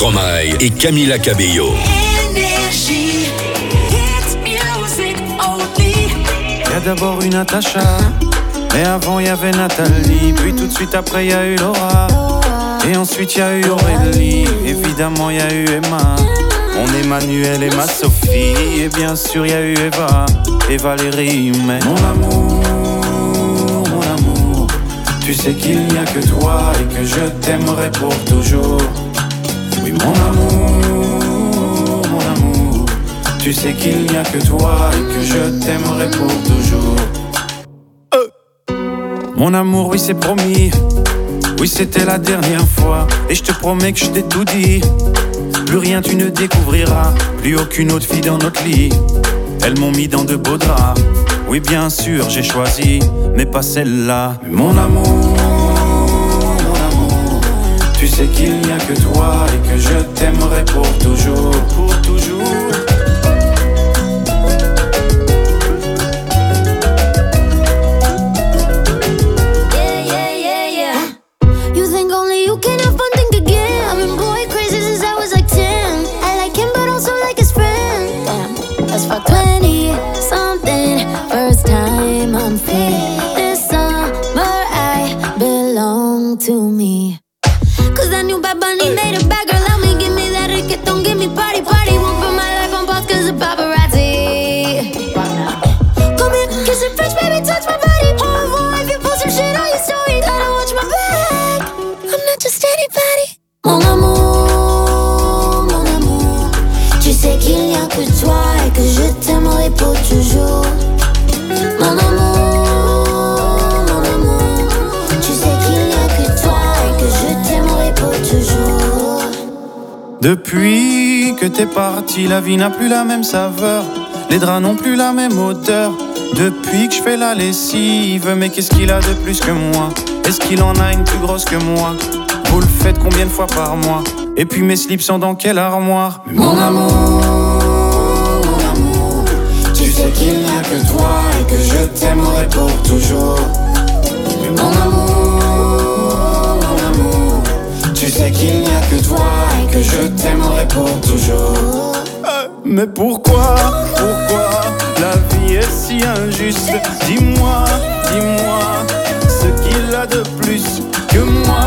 Stromae et Camila Cabello. Énergie, hit music only. Y'a d'abord eu Natacha, mais avant y'avait Nathalie. Puis tout de suite après y'a eu Laura, et ensuite y'a eu Aurélie. Évidemment y'a eu Emma, mon Emmanuel et ma Sophie. Et bien sûr y'a eu Eva et Valérie. Mais mon amour, tu sais qu'il n'y a que toi et que je t'aimerai pour toujours. Oui mon amour, tu sais qu'il n'y a que toi et que je t'aimerai pour toujours. Mon amour, oui c'est promis, oui c'était la dernière fois. Et je te promets que je t'ai tout dit, plus rien tu ne découvriras, plus aucune autre fille dans notre lit. Elles m'ont mis dans de beaux draps, oui bien sûr j'ai choisi, mais pas celle-là. Mon amour, tu sais qu'il n'y a que toi et que je t'aimerai pour toujours, pour toujours. To me, 'cause that new Bad Bunny made a bad girl out me. Give me that reggaeton, give me party, party. Won't put my life on pause 'cause of paparazzi. Come here, kiss it fresh, baby, touch my body. Au revoir, if you post some shit on your story, gotta watch my back. I'm not just anybody. Mon amour, tu sais qu'il n'y a que toi et que je t'aimerai pour toujours. Mon amour, depuis que t'es parti, la vie n'a plus la même saveur. Les draps n'ont plus la même odeur. Depuis que je fais la lessive, mais qu'est-ce qu'il a de plus que moi? Est-ce qu'il en a une plus grosse que moi? Vous le faites combien de fois par mois? Et puis mes slips sont dans quelle armoire? Mon amour, tu sais qu'il n'y a que toi et que je t'aimerai pour toujours. Mon amour, tu sais qu'il n'y a que toi et que je t'aimerai pour toujours. Mais pourquoi la vie est si injuste? Dis-moi, ce qu'il a de plus que moi.